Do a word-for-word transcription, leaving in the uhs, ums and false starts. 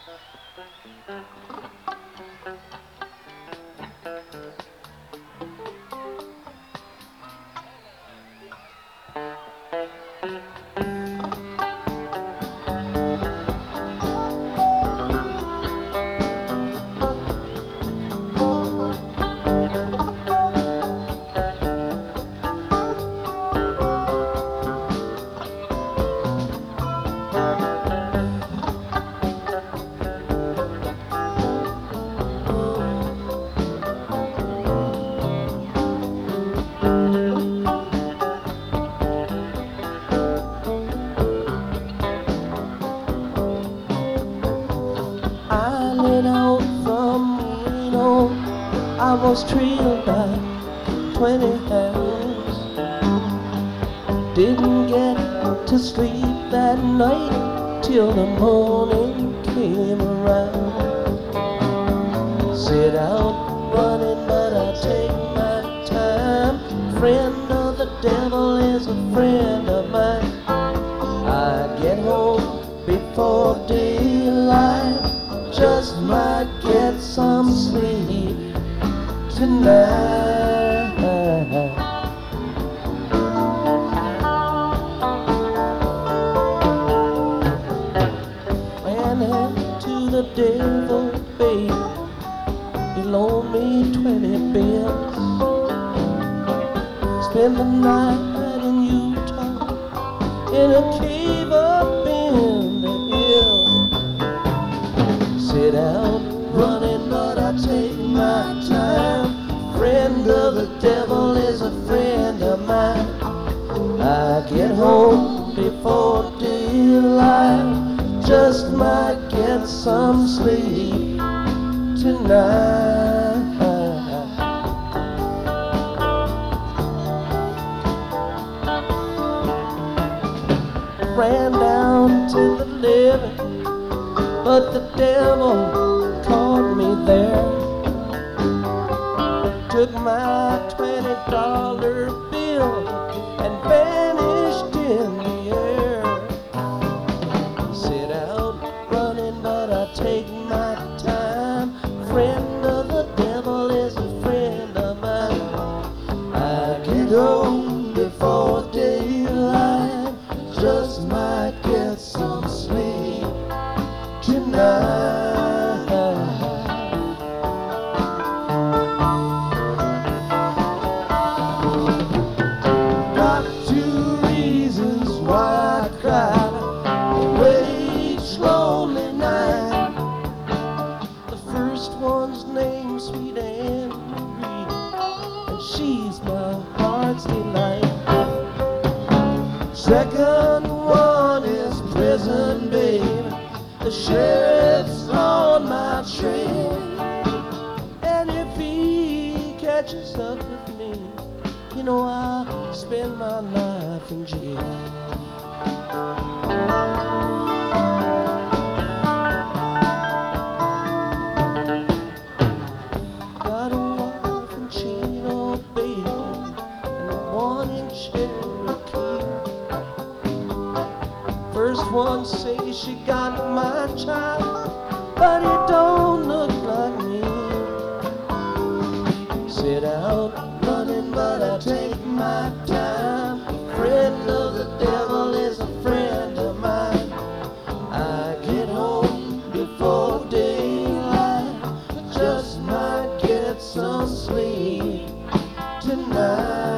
I lit out from Reno. I was trailed by twenty hounds. Didn't get to sleep that night till the morning came around. Sit out running, but I take my time. Friend of the devil is a friend of mine. I get home before daylight, just might get some sleep tonight. Ran to the devil, baby. He loaned me twenty bills. Spent the night in Utah in a cave up in the hill. Sit out running, but I take my time. Friend of the devil is a friend of mine. I get home before daylight, just might get some sleep tonight. Ran down to the living, but the devil caught me there. Took my twenty dollar bill and vanished in the air. Sit out running, but I take my time. Friend of the devil is a friend of mine. I get home before daylight, just might get some sleep tonight. Got two reasons why I cry away each lonely night. The first one's named Sweet Anne Marie, and she's my heart's delight. Second one is prison, babe. The sheriff's on my trail, and if he catches up with me, you know I'll spend my life in jail. Got a wife in Chino, baby, and one in Cherokee. First one say she got my child, but it don't look like me. Sit out running, but I take my time. Friend of the devil is a friend of mine. I get home before daylight, just might get some sleep tonight.